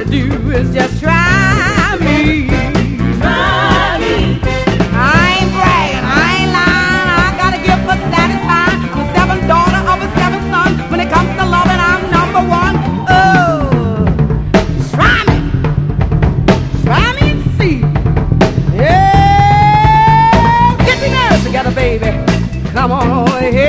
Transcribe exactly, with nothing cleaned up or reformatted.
do is just try me. Try me. I ain't bragging, I ain't lying. I got a gift for satisfying. I'm the seventh daughter of a seventh son. When it comes to loving, I'm number one. Oh, try me, try me and see. Yeah, get your nerves together, baby. Come on over here.